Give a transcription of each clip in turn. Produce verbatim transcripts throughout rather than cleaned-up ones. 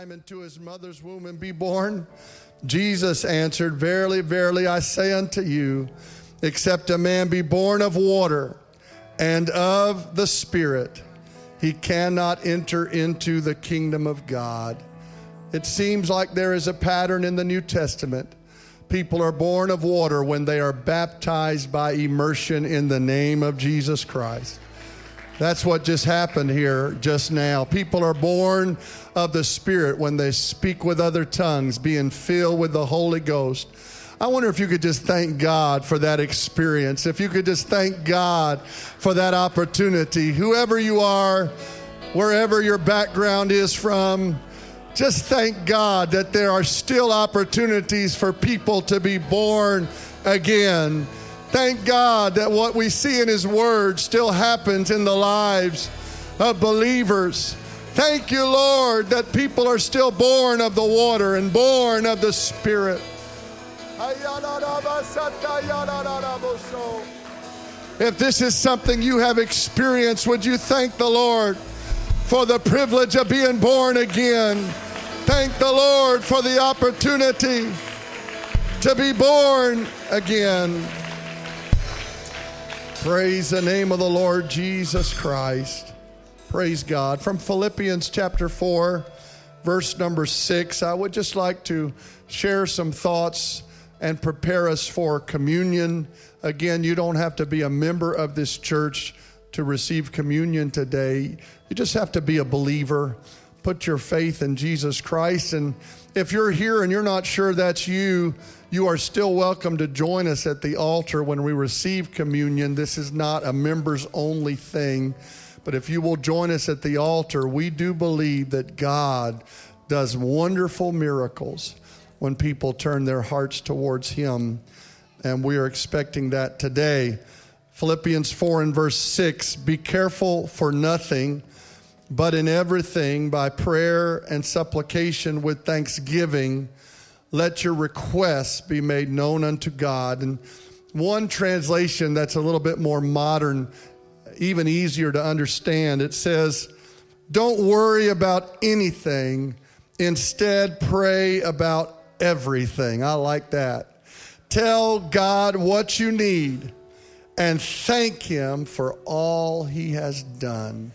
Into his mother's womb and be born? Jesus answered, Verily, verily, I say unto you, except a man be born of water and of the Spirit, he cannot enter into the kingdom of God. It seems like there is a pattern in the New Testament. People are born of water when they are baptized by immersion in the name of Jesus Christ. That's what just happened here just now. People are born of the Spirit when they speak with other tongues, being filled with the Holy Ghost. I wonder if you could just thank God for that experience. If you could just thank God for that opportunity. Whoever you are, wherever your background is from, just thank God that there are still opportunities for people to be born again. Thank God that what we see in His Word still happens in the lives of believers. Thank you, Lord, that people are still born of the water and born of the Spirit. If this is something you have experienced, would you thank the Lord for the privilege of being born again? Thank the Lord for the opportunity to be born again. Praise the name of the Lord Jesus Christ. Praise God. From Philippians chapter four, verse number six, I would just like to share some thoughts and prepare us for communion. Again, you don't have to be a member of this church to receive communion today. You just have to be a believer. Put your faith in Jesus Christ. And if you're here and you're not sure that's you, you are still welcome to join us at the altar when we receive communion. This is not a members only thing. But if you will join us at the altar, we do believe that God does wonderful miracles when people turn their hearts towards Him. And we are expecting that today. Philippians four and verse six, be careful for nothing, but in everything by prayer and supplication with thanksgiving, let your requests be made known unto God. And one translation that's a little bit more modern, even easier to understand, it says, don't worry about anything. Instead, pray about everything. I like that. Tell God what you need and thank Him for all He has done.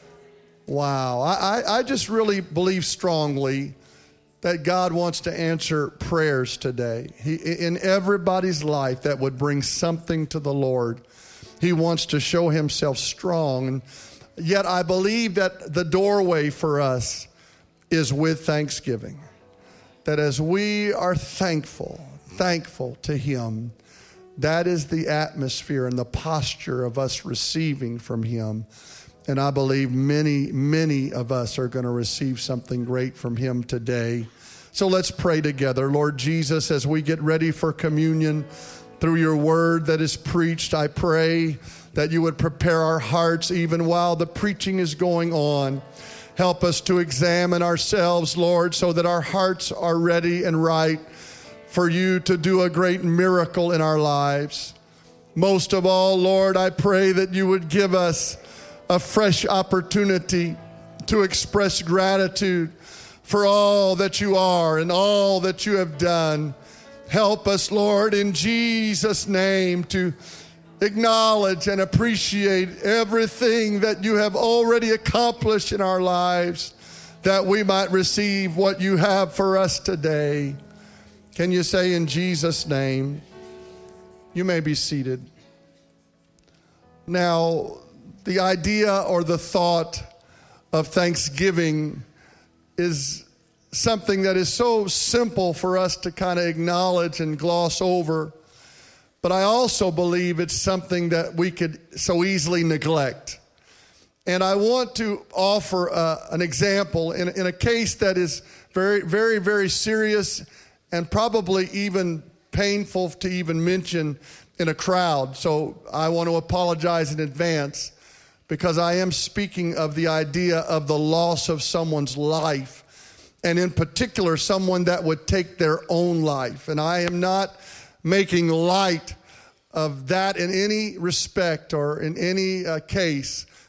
Wow. I, I, I just really believe strongly that God wants to answer prayers today. He, in everybody's life that would bring something to the Lord. He wants to show Himself strong. And yet I believe that the doorway for us is with thanksgiving. That as we are thankful, thankful to Him, that is the atmosphere and the posture of us receiving from Him. And I believe many, many of us are going to receive something great from Him today. So let's pray together. Lord Jesus, as we get ready for communion, through your word that is preached, I pray that you would prepare our hearts even while the preaching is going on. Help us to examine ourselves, Lord, so that our hearts are ready and right for you to do a great miracle in our lives. Most of all, Lord, I pray that you would give us a fresh opportunity to express gratitude for all that you are and all that you have done. Help us, Lord, in Jesus' name to acknowledge and appreciate everything that you have already accomplished in our lives, that we might receive what you have for us today. Can you say in Jesus' name? You may be seated. Now, the idea or the thought of Thanksgiving is something that is so simple for us to kind of acknowledge and gloss over. But I also believe it's something that we could so easily neglect. And I want to offer uh, an example in, in a case that is very, very, very serious and probably even painful to even mention in a crowd. So I want to apologize in advance, because I am speaking of the idea of the loss of someone's life, and in particular, someone that would take their own life. And I am not making light of that in any respect or in any uh, case,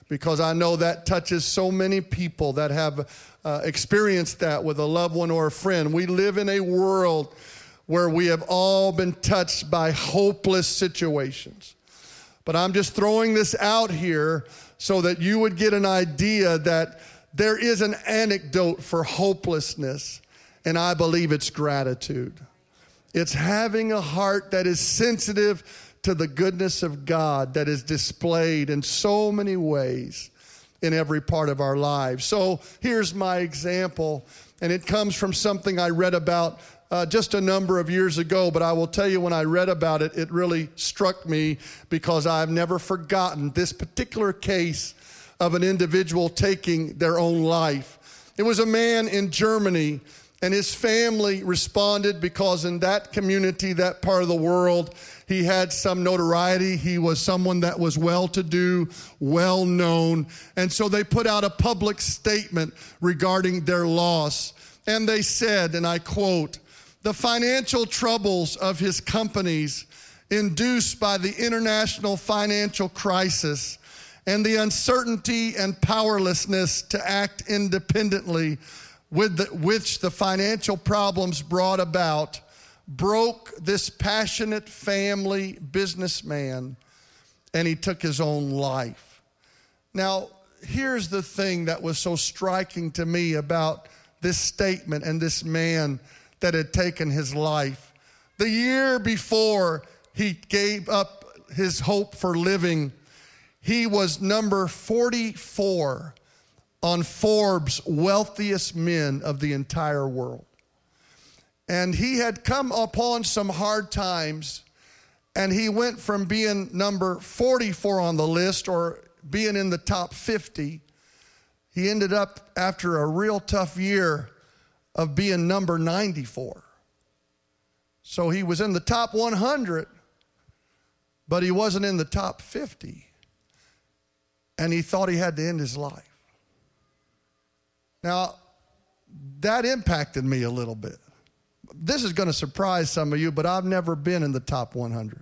because I know that touches so many people that have uh, experienced that with a loved one or a friend. We live in a world where we have all been touched by hopeless situations. But I'm just throwing this out here so that you would get an idea that there is an antidote for hopelessness, and I believe it's gratitude. It's having a heart that is sensitive to the goodness of God that is displayed in so many ways in every part of our lives. So here's my example, and it comes from something I read about uh, just a number of years ago, but I will tell you when I read about it, it really struck me because I've never forgotten this particular case of an individual taking their own life. It was a man in Germany, and his family responded because in that community, that part of the world, he had some notoriety. He was someone that was well-to-do, well-known. And so they put out a public statement regarding their loss. And they said, and I quote, "The financial troubles of his companies induced by the international financial crisis and the uncertainty and powerlessness to act independently with the, which the financial problems brought about broke this passionate family businessman, and he took his own life." Now, here's the thing that was so striking to me about this statement and this man that had taken his life. The year before he gave up his hope for living, he was number forty-four on Forbes' wealthiest men of the entire world. And he had come upon some hard times, and he went from being number forty-four on the list or being in the top fifty. He ended up, after a real tough year, of being number ninety-four. So he was in the top one hundred, but he wasn't in the top fifty. And he thought he had to end his life. Now, that impacted me a little bit. This is going to surprise some of you, but I've never been in the top one hundred.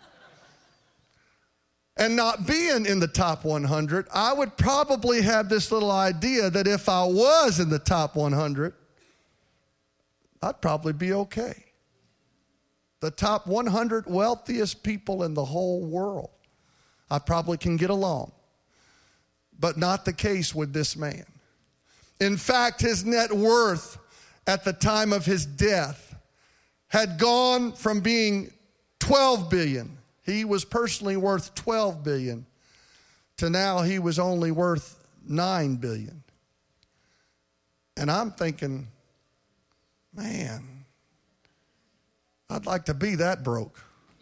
And not being in the top one hundred, I would probably have this little idea that if I was in the top one hundred, I'd probably be okay. The top one hundred wealthiest people in the whole world, I probably can get along. But not the case with this man. In fact, his net worth at the time of his death had gone from being twelve billion dollars, he was personally worth twelve billion dollars, to now he was only worth nine billion dollars. And I'm thinking, man, I'd like to be that broke.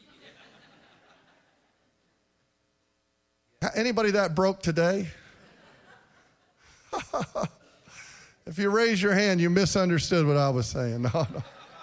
Anybody that broke today? If you raise your hand, you misunderstood what I was saying. No, no.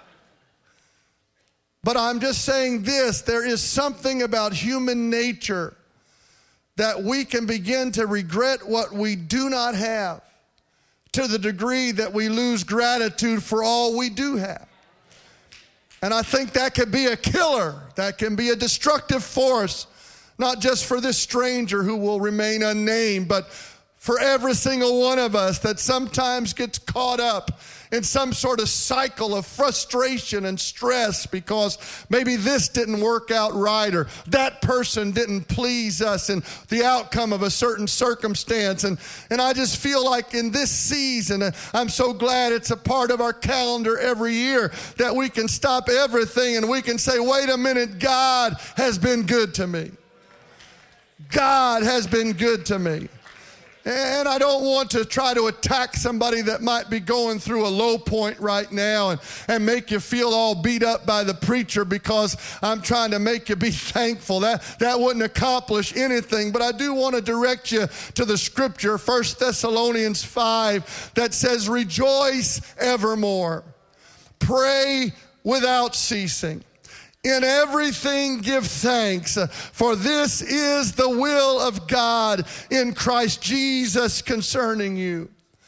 But I'm just saying this, there is something about human nature that we can begin to regret what we do not have to the degree that we lose gratitude for all we do have. And I think that could be a killer. That can be a destructive force, not just for this stranger who will remain unnamed, but for every single one of us that sometimes gets caught up in some sort of cycle of frustration and stress because maybe this didn't work out right or that person didn't please us in the outcome of a certain circumstance. And, and I just feel like in this season, I'm so glad it's a part of our calendar every year that we can stop everything and we can say, wait a minute, God has been good to me. God has been good to me. And I don't want to try to attack somebody that might be going through a low point right now and, and make you feel all beat up by the preacher because I'm trying to make you be thankful. That, that wouldn't accomplish anything. But I do want to direct you to the scripture, First Thessalonians five, that says, rejoice evermore. Pray without ceasing. In everything give thanks, for this is the will of God in Christ Jesus concerning you.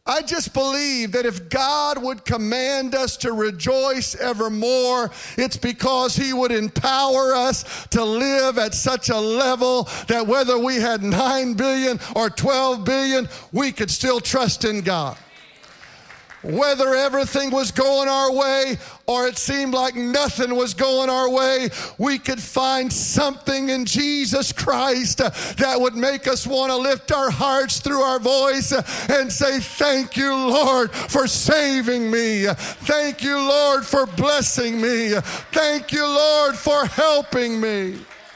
I just believe that if God would command us to rejoice evermore, it's because he would empower us to live at such a level that whether we had nine billion or twelve billion, we could still trust in God. Whether everything was going our way or it seemed like nothing was going our way, we could find something in Jesus Christ uh, that would make us want to lift our hearts through our voice uh, and say, thank you, Lord, for saving me. Thank you, Lord, for blessing me. Thank you, Lord, for helping me.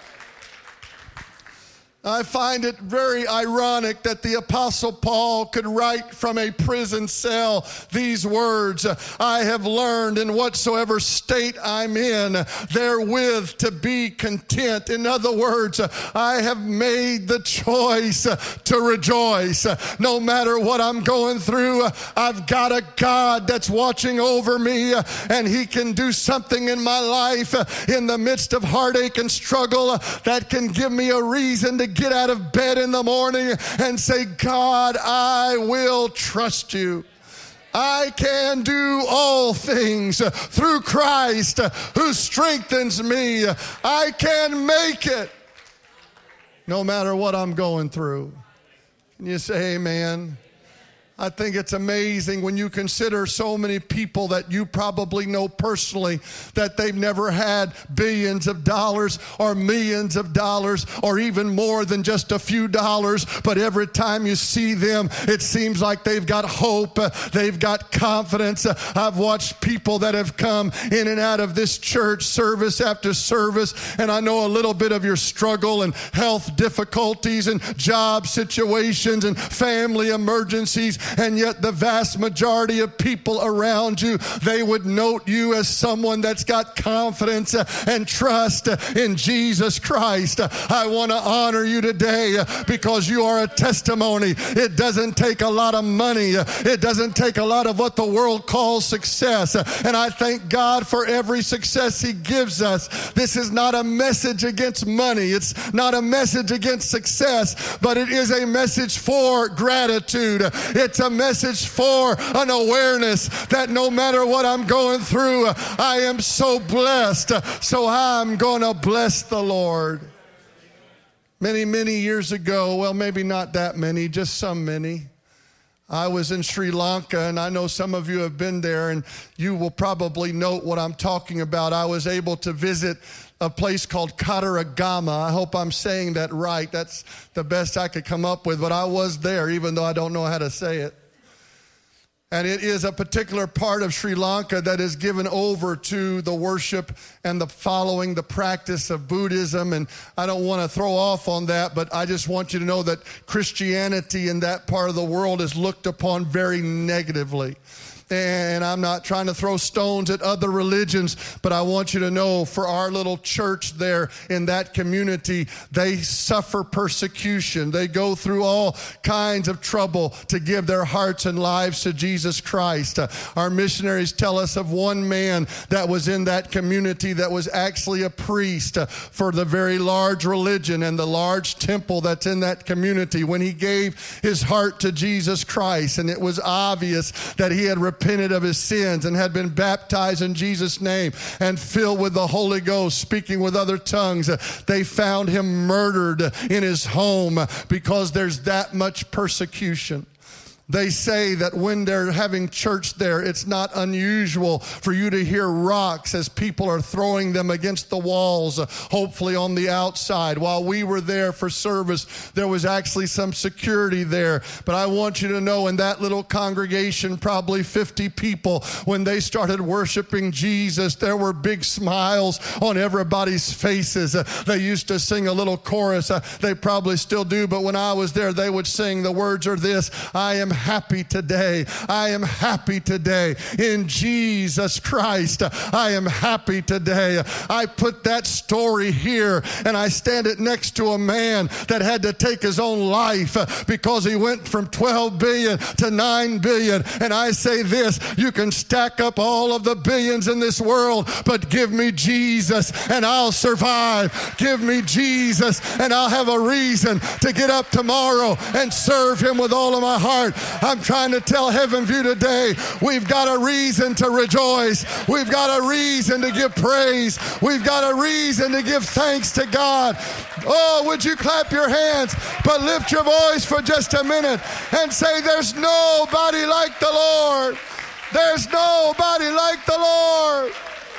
I find it very ironic that the Apostle Paul could write from a prison cell these words, I have learned in whatsoever state I'm in, therewith to be content. In other words, I have made the choice to rejoice. No matter what I'm going through, I've got a God that's watching over me, and he can do something in my life in the midst of heartache and struggle that can give me a reason to get out of bed in the morning and say, God, I will trust you. I can do all things through Christ who strengthens me. I can make it no matter what I'm going through. Can you say amen? I think it's amazing when you consider so many people that you probably know personally that they've never had billions of dollars or millions of dollars or even more than just a few dollars. But every time you see them, it seems like they've got hope. They've got confidence. I've watched people that have come in and out of this church service after service, and I know a little bit of your struggle and health difficulties and job situations and family emergencies. And yet the vast majority of people around you, they would note you as someone that's got confidence and trust in Jesus Christ. I want to honor you today because you are a testimony. It doesn't take a lot of money. It doesn't take a lot of what the world calls success. And I thank God for every success he gives us. This is not a message against money. It's not a message against success, but it is a message for gratitude. It's a message for an awareness that no matter what I'm going through, I am so blessed. So I'm going to bless the Lord. Many, many years ago, well, maybe not that many, just some many, I was in Sri Lanka, and I know some of you have been there, and you will probably note what I'm talking about. I was able to visit a place called Kataragama. I hope I'm saying that right. That's the best I could come up with, but I was there, even though I don't know how to say it. And it is a particular part of Sri Lanka that is given over to the worship and the following, the practice of Buddhism. And I don't want to throw off on that, but I just want you to know that Christianity in that part of the world is looked upon very negatively. And I'm not trying to throw stones at other religions, but I want you to know for our little church there in that community, they suffer persecution. They go through all kinds of trouble to give their hearts and lives to Jesus Christ. Uh, our missionaries tell us of one man that was in that community that was actually a priest uh, for the very large religion and the large temple that's in that community. When he gave his heart to Jesus Christ, and it was obvious that he had repented repented of his sins and had been baptized in Jesus' name and filled with the Holy Ghost, speaking with other tongues, they found him murdered in his home because there's that much persecution. They say that when they're having church there, it's not unusual for you to hear rocks as people are throwing them against the walls, hopefully on the outside. While we were there for service, there was actually some security there. But I want you to know in that little congregation, probably fifty people, when they started worshiping Jesus, there were big smiles on everybody's faces. They used to sing a little chorus. They probably still do, but when I was there, they would sing. The words are this: I am happy today. I am happy today. In Jesus Christ, I am happy today. I put that story here and I stand it next to a man that had to take his own life because he went from twelve billion to nine billion. And I say this: you can stack up all of the billions in this world, but give me Jesus and I'll survive. Give me Jesus and I'll have a reason to get up tomorrow and serve him with all of my heart. I'm trying to tell Heaven View today, we've got a reason to rejoice. We've got a reason to give praise. We've got a reason to give thanks to God. Oh, would you clap your hands, but lift your voice for just a minute and say, there's nobody like the Lord. There's nobody like the Lord.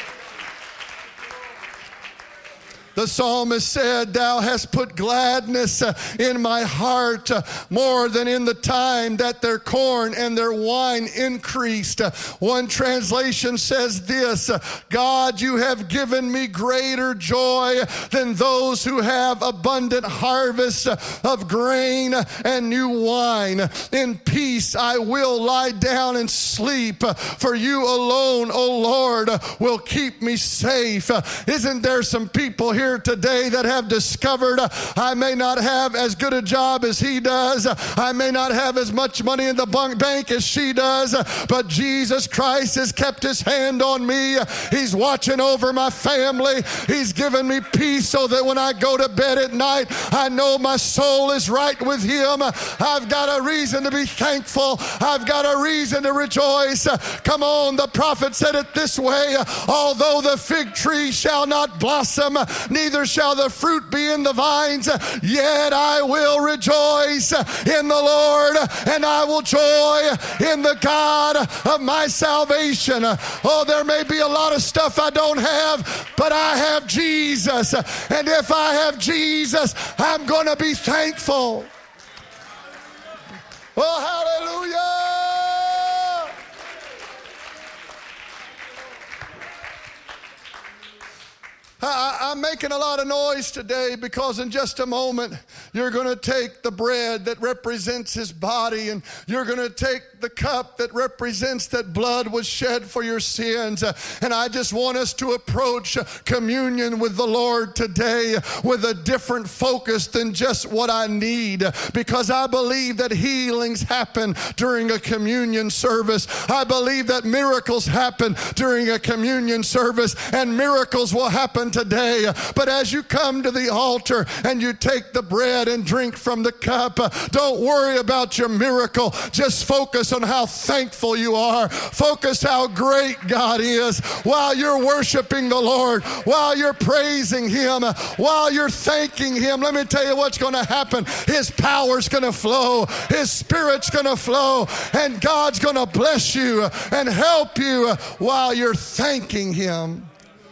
The psalmist said, thou hast put gladness in my heart more than in the time that their corn and their wine increased. One translation says this, God, you have given me greater joy than those who have abundant harvest of grain and new wine. In peace I will lie down and sleep, for you alone, O Lord, will keep me safe. Isn't there some people here today that have discovered, uh, I may not have as good a job as he does, uh, I may not have as much money in the bank as she does, uh, but Jesus Christ has kept his hand on me. He's watching over my family. He's given me peace so that when I go to bed at night, I know my soul is right with him. I've got a reason to be thankful. I've got a reason to rejoice. Come on, the prophet said it this way, although the fig tree shall not blossom, neither shall the fruit be in the vines, yet I will rejoice in the Lord, and I will joy in the God of my salvation. Oh, there may be a lot of stuff I don't have, but I have Jesus. And if I have Jesus, I'm going to be thankful. Oh, hallelujah. I, I'm making a lot of noise today because in just a moment you're going to take the bread that represents his body, and you're going to take the cup that represents that blood was shed for your sins. And I just want us to approach communion with the Lord today with a different focus than just what I need, because I believe that healings happen during a communion service. I believe that miracles happen during a communion service, and miracles will happen today. But as you come to the altar and you take the bread and drink from the cup, don't worry about your miracle. Just focus on how thankful you are. Focus how great God is while you're worshiping the Lord, while you're praising him, while you're thanking him. Let me tell you what's going to happen. His power's going to flow. His Spirit's going to flow, and God's going to bless you and help you while you're thanking him.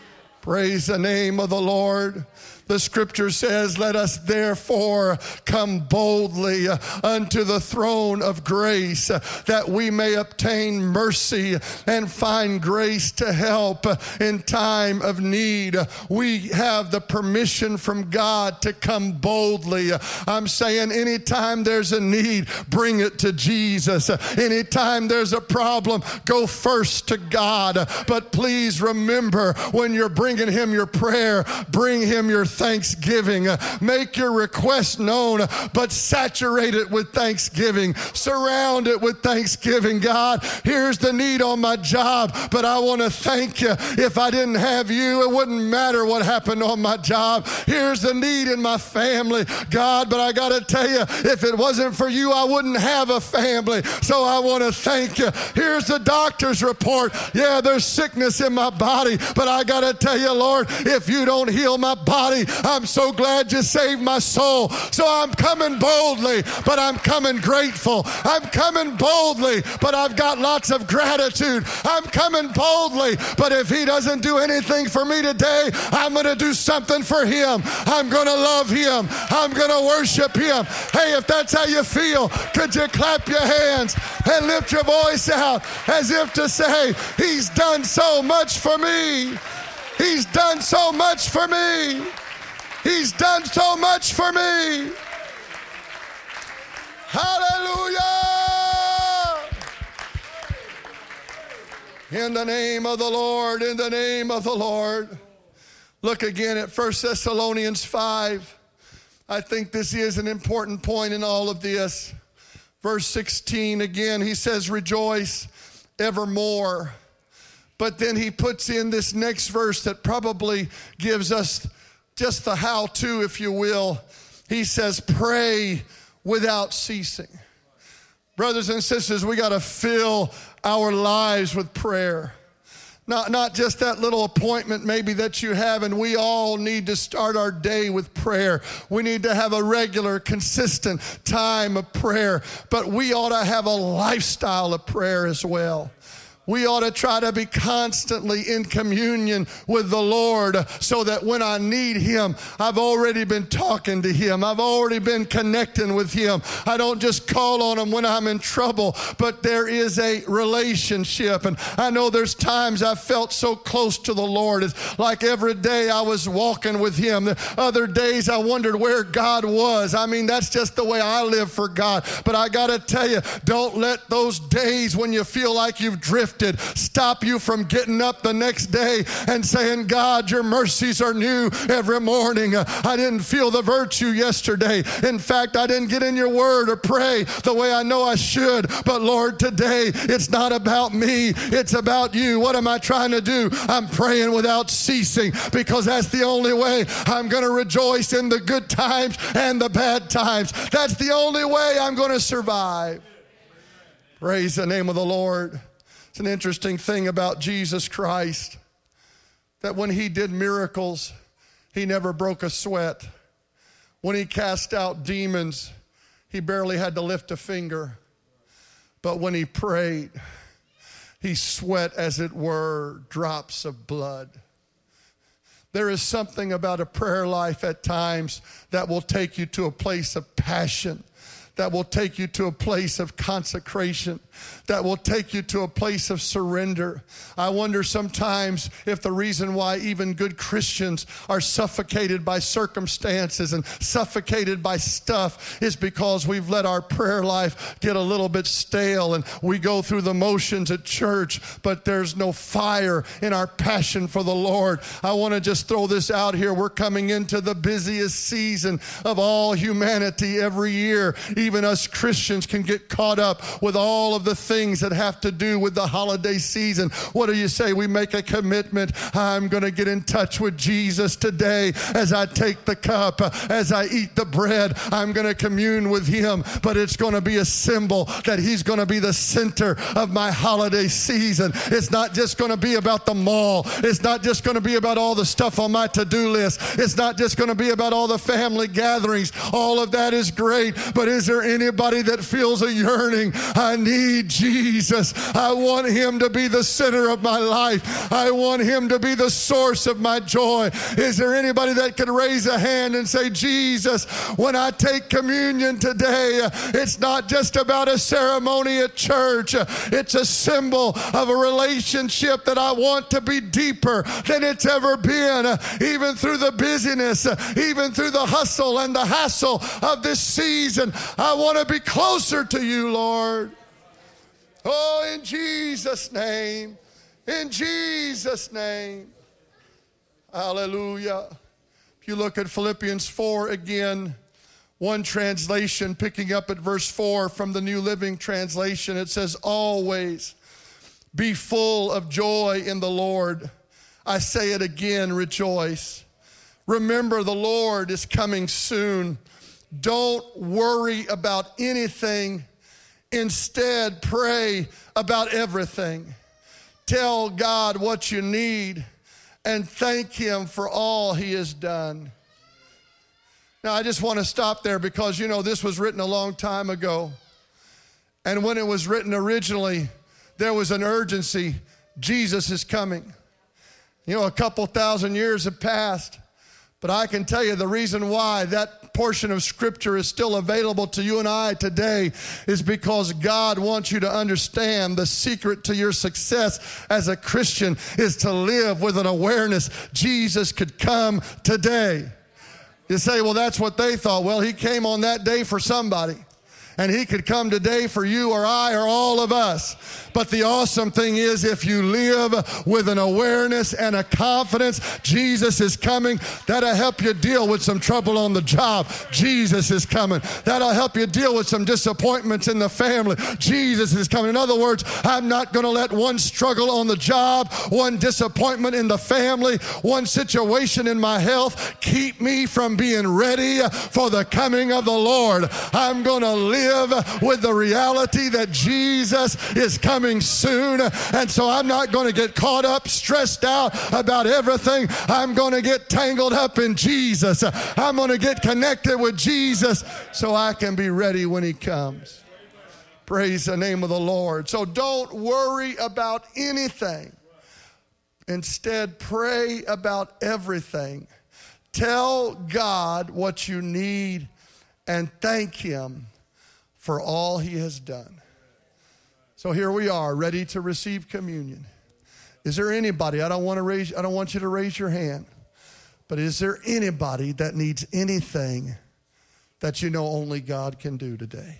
Praise the name of the Lord. The scripture says, let us therefore come boldly unto the throne of grace, that we may obtain mercy and find grace to help in time of need. We have the permission from God to come boldly. I'm saying anytime there's a need, bring it to Jesus. Anytime there's a problem, go first to God. But please remember, when you're bringing him your prayer, bring him your thanksgiving. Make your request known, but saturate it with thanksgiving. Surround it with thanksgiving. God, here's the need on my job, but I want to thank you. If I didn't have you, it wouldn't matter what happened on my job. Here's the need in my family, God, but I got to tell you, if it wasn't for you, I wouldn't have a family. So I want to thank you. Here's the doctor's report. Yeah, there's sickness in my body, but I got to tell you, Lord, if you don't heal my body, I'm so glad you saved my soul. So I'm coming boldly, but I'm coming grateful. I'm coming boldly, but I've got lots of gratitude. I'm coming boldly, but if he doesn't do anything for me today, I'm going to do something for him. I'm going to love him. I'm going to worship him. Hey, if that's how you feel, could you clap your hands and lift your voice out as if to say, he's done so much for me. He's done so much for me. He's done so much for me. Hallelujah. In the name of the Lord, in the name of the Lord. Look again at First Thessalonians five. I think this is an important point in all of this. Verse sixteen, again, he says, rejoice evermore. But then he puts in this next verse that probably gives us just the how-to, if you will. He says, pray without ceasing. Brothers and sisters, we got to fill our lives with prayer. Not, not just that little appointment maybe that you have, and we all need to start our day with prayer. We need to have a regular, consistent time of prayer, but we ought to have a lifestyle of prayer as well. We ought to try to be constantly in communion with the Lord so that when I need Him, I've already been talking to Him. I've already been connecting with Him. I don't just call on Him when I'm in trouble, but there is a relationship. And I know there's times I've felt so close to the Lord. It's like every day I was walking with Him. The other days I wondered where God was. I mean, that's just the way I live for God. But I got to tell you, don't let those days when you feel like you've drifted stop you from getting up the next day and saying, God, your mercies are new every morning. I didn't feel the virtue yesterday. In fact, I didn't get in your word or pray the way I know I should. But Lord, today it's not about me. It's about you. What am I trying to do? I'm praying without ceasing because that's the only way I'm going to rejoice in the good times and the bad times. That's the only way I'm going to survive. Praise the name of the Lord. It's an interesting thing about Jesus Christ that when He did miracles, He never broke a sweat. When He cast out demons, He barely had to lift a finger. But when He prayed, He sweat, as it were, drops of blood. There is something about a prayer life at times that will take you to a place of passion, that will take you to a place of consecration, that will take you to a place of surrender. I wonder sometimes if the reason why even good Christians are suffocated by circumstances and suffocated by stuff is because we've let our prayer life get a little bit stale and we go through the motions at church, but there's no fire in our passion for the Lord. I want to just throw this out here. We're coming into the busiest season of all humanity every year. Even us Christians can get caught up with all of the things that have to do with the holiday season. What do you say? We make a commitment. I'm going to get in touch with Jesus today as I take the cup, as I eat the bread. I'm going to commune with Him, but it's going to be a symbol that He's going to be the center of my holiday season. It's not just going to be about the mall. It's not just going to be about all the stuff on my to-do list. It's not just going to be about all the family gatherings. All of that is great, but is there anybody that feels a yearning? I need Jesus. I want Him to be the center of my life. I want Him to be the source of my joy. Is there anybody that could raise a hand and say, Jesus, when I take communion today, it's not just about a ceremony at church. It's a symbol of a relationship that I want to be deeper than it's ever been. Even through the busyness, even through the hustle and the hassle of this season, I want to be closer to you, Lord. Oh, in Jesus' name, in Jesus' name. Hallelujah. If you look at Philippians four again, one translation picking up at verse four from the New Living Translation, it says, always be full of joy in the Lord. I say it again, rejoice. Remember, the Lord is coming soon. Don't worry about anything. Instead, pray about everything. Tell God what you need and thank Him for all He has done. Now, I just want to stop there because, you know, this was written a long time ago. And when it was written originally, there was an urgency. Jesus is coming. You know, a couple thousand years have passed. But I can tell you the reason why that portion of Scripture is still available to you and I today is because God wants you to understand the secret to your success as a Christian is to live with an awareness Jesus could come today. You say, well, that's what they thought. Well, He came on that day for somebody. And He could come today for you or I or all of us. But the awesome thing is if you live with an awareness and a confidence, Jesus is coming, that'll help you deal with some trouble on the job. Jesus is coming. That'll help you deal with some disappointments in the family. Jesus is coming. In other words, I'm not going to let one struggle on the job, one disappointment in the family, one situation in my health keep me from being ready for the coming of the Lord. I'm going to live live with the reality that Jesus is coming soon. And so I'm not going to get caught up, stressed out about everything. I'm going to get tangled up in Jesus. I'm going to get connected with Jesus so I can be ready when he comes. Praise the name of the Lord. So don't worry about anything. Instead, pray about everything. Tell God what you need and thank him for all he has done. So here we are, ready to receive communion. Is there anybody, I don't want to raise, I don't want you to raise your hand, but is there anybody that needs anything that you know only God can do today?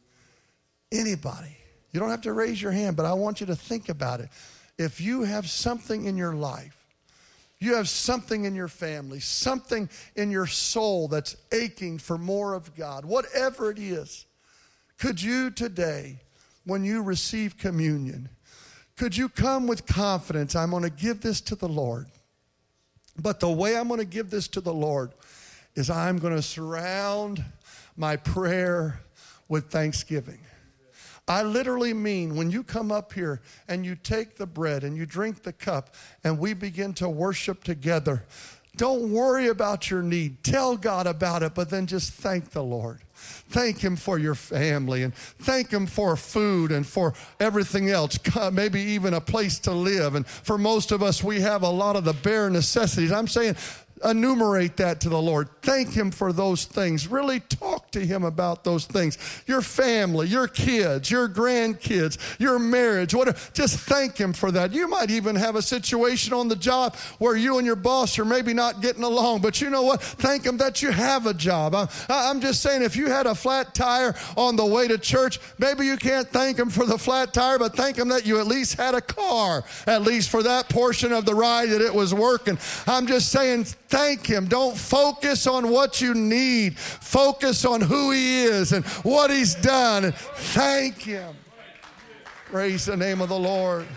Anybody. You don't have to raise your hand, but I want you to think about it. If you have something in your life, you have something in your family, something in your soul that's aching for more of God, whatever it is, could you today, when you receive communion, could you come with confidence? I'm going to give this to the Lord. But the way I'm going to give this to the Lord is I'm going to surround my prayer with thanksgiving. I literally mean when you come up here and you take the bread and you drink the cup and we begin to worship together, don't worry about your need. Tell God about it, but then just thank the Lord. Thank him for your family and thank him for food and for everything else, maybe even a place to live. And for most of us, we have a lot of the bare necessities. I'm saying enumerate that to the Lord. Thank him for those things. Really talk to him about those things. Your family, your kids, your grandkids, your marriage, whatever. Just thank him for that. You might even have a situation on the job where you and your boss are maybe not getting along, but you know what? Thank him that you have a job. I'm, I'm just saying, if you had a flat tire on the way to church, maybe you can't thank him for the flat tire, but thank him that you at least had a car, at least for that portion of the ride that it was working. I'm just saying, thank him. Don't focus on what you need. Focus on who he is and what he's done. And thank him. Praise the name of the Lord.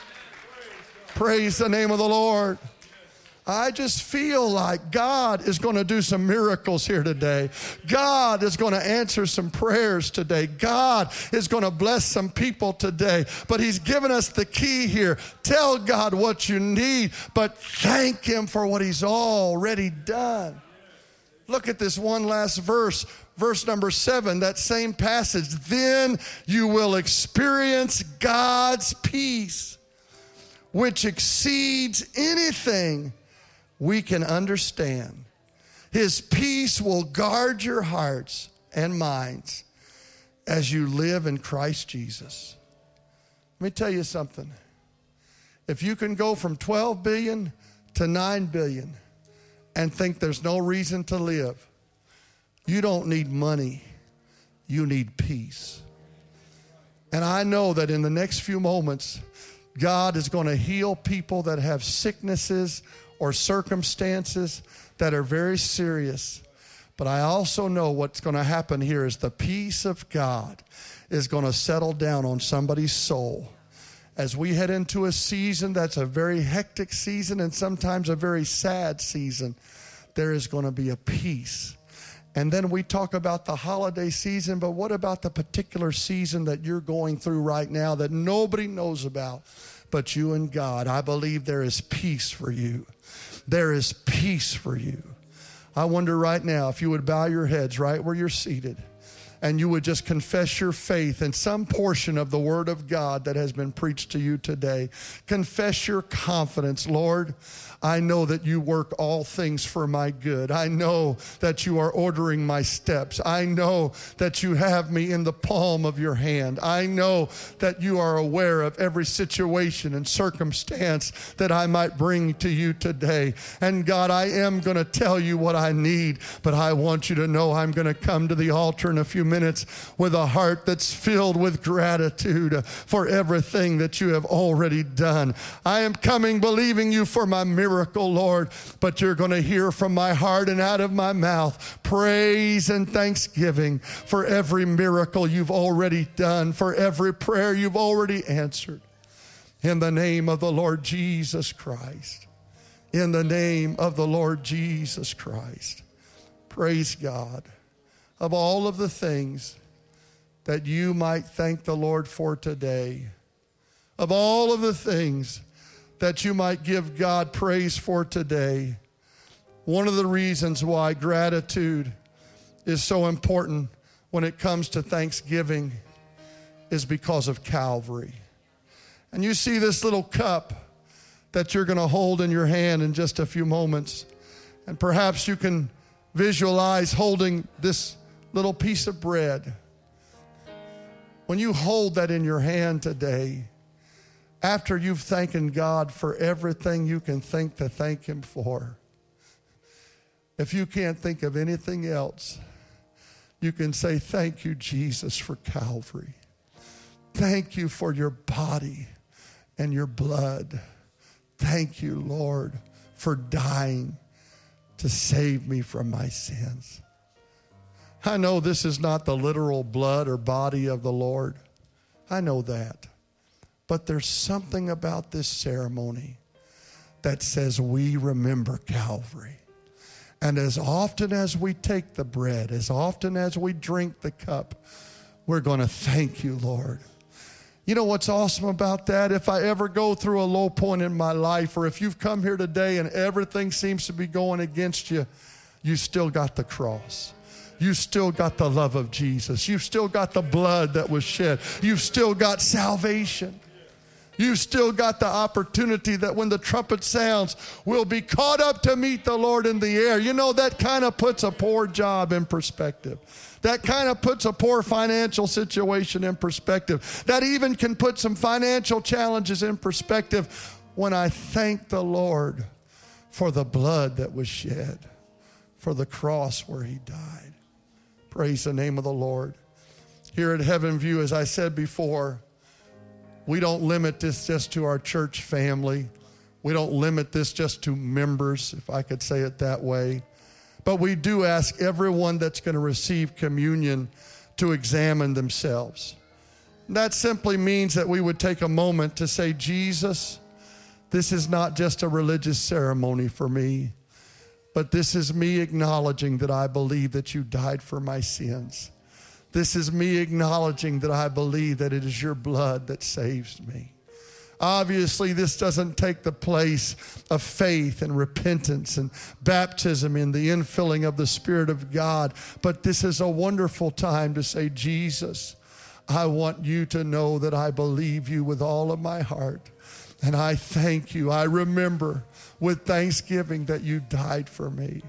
Praise the name of the Lord. I just feel like God is going to do some miracles here today. God is going to answer some prayers today. God is going to bless some people today. But he's given us the key here. Tell God what you need, but thank him for what he's already done. Look at this one last verse. Verse number seven, that same passage. Then you will experience God's peace, which exceeds anything we can understand. His peace will guard your hearts and minds as you live in Christ Jesus. Let me tell you something. If you can go from twelve billion to nine billion and think there's no reason to live, you don't need money. You need peace. And I know that in the next few moments, God is going to heal people that have sicknesses or circumstances that are very serious. But I also know what's going to happen here is the peace of God is going to settle down on somebody's soul. As we head into a season that's a very hectic season and sometimes a very sad season, there is going to be a peace. And then we talk about the holiday season, but what about the particular season that you're going through right now that nobody knows about but you and God? I believe there is peace for you. There is peace for you. I wonder right now if you would bow your heads right where you're seated and you would just confess your faith in some portion of the Word of God that has been preached to you today. Confess your confidence. Lord, I know that you work all things for my good. I know that you are ordering my steps. I know that you have me in the palm of your hand. I know that you are aware of every situation and circumstance that I might bring to you today. And God, I am going to tell you what I need, but I want you to know I'm going to come to the altar in a few minutes with a heart that's filled with gratitude for everything that you have already done. I am coming believing you for my miracle. Miracle, Lord, but you're going to hear from my heart and out of my mouth praise and thanksgiving for every miracle you've already done, for every prayer you've already answered. In the name of the Lord Jesus Christ. In the name of the Lord Jesus Christ. Praise God. Of all of the things that you might thank the Lord for today. Of all of the things that you might give God praise for today, one of the reasons why gratitude is so important when it comes to Thanksgiving is because of Calvary. And you see this little cup that you're going to hold in your hand in just a few moments. And perhaps you can visualize holding this little piece of bread. When you hold that in your hand today, after you've thanked God for everything you can think to thank Him for, if you can't think of anything else, you can say, thank you, Jesus, for Calvary. Thank you for your body and your blood. Thank you, Lord, for dying to save me from my sins. I know this is not the literal blood or body of the Lord. I know that. But there's something about this ceremony that says we remember Calvary. And as often as we take the bread, as often as we drink the cup, we're going to thank you, Lord. You know what's awesome about that? If I ever go through a low point in my life, or if you've come here today and everything seems to be going against you, you still got the cross. You still got the love of Jesus. You've still got the blood that was shed. You've still got salvation. You've still got the opportunity that when the trumpet sounds, we'll be caught up to meet the Lord in the air. You know, that kind of puts a poor job in perspective. That kind of puts a poor financial situation in perspective. That even can put some financial challenges in perspective when I thank the Lord for the blood that was shed, for the cross where He died. Praise the name of the Lord. Here at Heaven View, as I said before, we don't limit this just to our church family. We don't limit this just to members, if I could say it that way. But we do ask everyone that's going to receive communion to examine themselves. That simply means that we would take a moment to say, Jesus, this is not just a religious ceremony for me, but this is me acknowledging that I believe that you died for my sins. This is me acknowledging that I believe that it is your blood that saves me. Obviously, this doesn't take the place of faith and repentance and baptism in the infilling of the Spirit of God, but this is a wonderful time to say, Jesus, I want you to know that I believe you with all of my heart, and I thank you. I remember with thanksgiving that you died for me.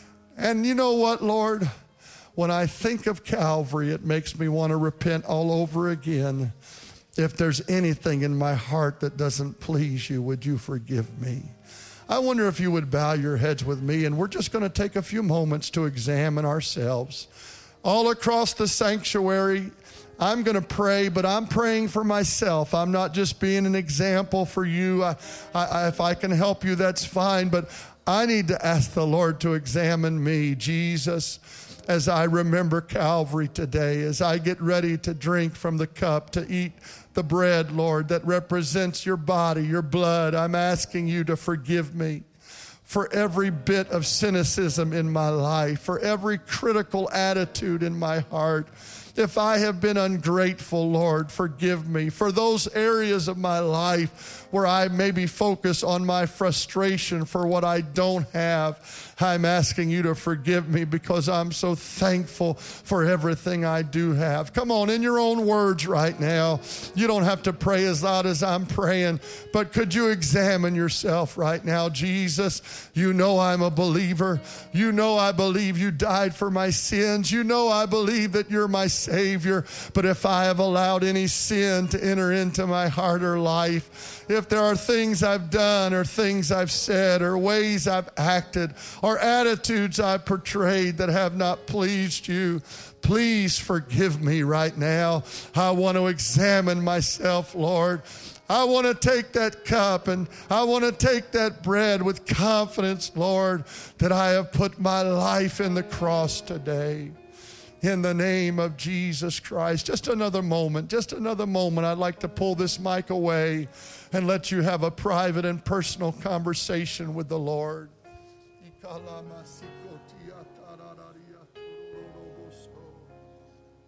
And you know what, Lord? When I think of Calvary, it makes me want to repent all over again. If there's anything in my heart that doesn't please you, would you forgive me? I wonder if you would bow your heads with me, and we're just going to take a few moments to examine ourselves. All across the sanctuary, I'm going to pray, but I'm praying for myself. I'm not just being an example for you. I, I, if I can help you, that's fine, but I need to ask the Lord to examine me. Jesus, as I remember Calvary today, as I get ready to drink from the cup, to eat the bread, Lord, that represents your body, your blood, I'm asking you to forgive me for every bit of cynicism in my life, for every critical attitude in my heart. If I have been ungrateful, Lord, forgive me. For those areas of my life where I maybe focus on my frustration for what I don't have, I'm asking you to forgive me because I'm so thankful for everything I do have. Come on, in your own words right now. You don't have to pray as loud as I'm praying, but could you examine yourself right now? Jesus, you know I'm a believer. You know I believe you died for my sins. You know I believe that you're my Savior. But if I have allowed any sin to enter into my heart or life, if there are things I've done or things I've said or ways I've acted or attitudes I've portrayed that have not pleased you, please forgive me right now. I want to examine myself, Lord. I want to take that cup and I want to take that bread with confidence, Lord, that I have put my life in the cross today. In the name of Jesus Christ. Just another moment, just another moment. I'd like to pull this mic away and let you have a private and personal conversation with the Lord.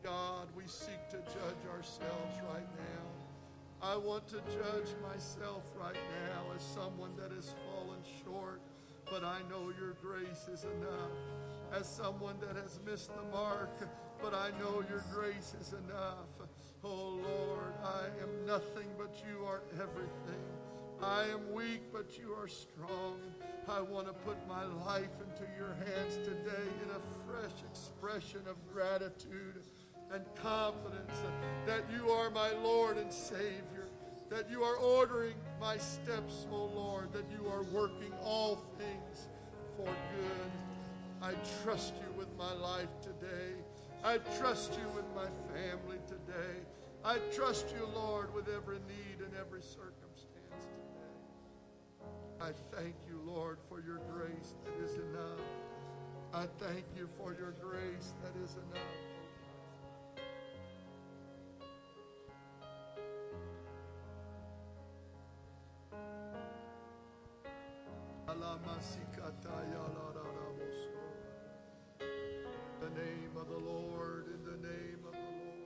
God, we seek to judge ourselves right now. I want to judge myself right now as someone that has fallen short, but I know your grace is enough. As someone that has missed the mark, but I know your grace is enough. Oh Lord, I am nothing, but you are everything. I am weak, but you are strong. I want to put my life into your hands today in a fresh expression of gratitude and confidence that you are my Lord and Savior, that you are ordering my steps, oh Lord, that you are working all things for good. I trust you with my life today. I trust you with my family today. I trust you, Lord, with every need and every circumstance today. I thank you, Lord, for your grace that is enough. I thank you for your grace that is enough. The name of the Lord, in the name of the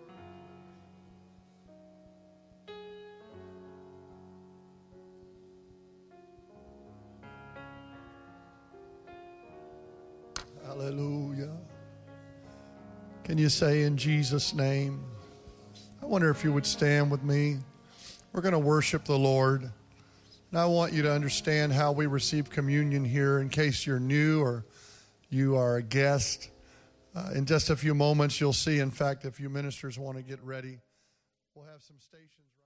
Lord. Hallelujah. Can you say in Jesus' name? I wonder if you would stand with me. We're going to worship the Lord. And I want you to understand how we receive communion here in case you're new or you are a guest. Uh, in just a few moments, you'll see, in fact, if you ministers want to get ready, we'll have some stations.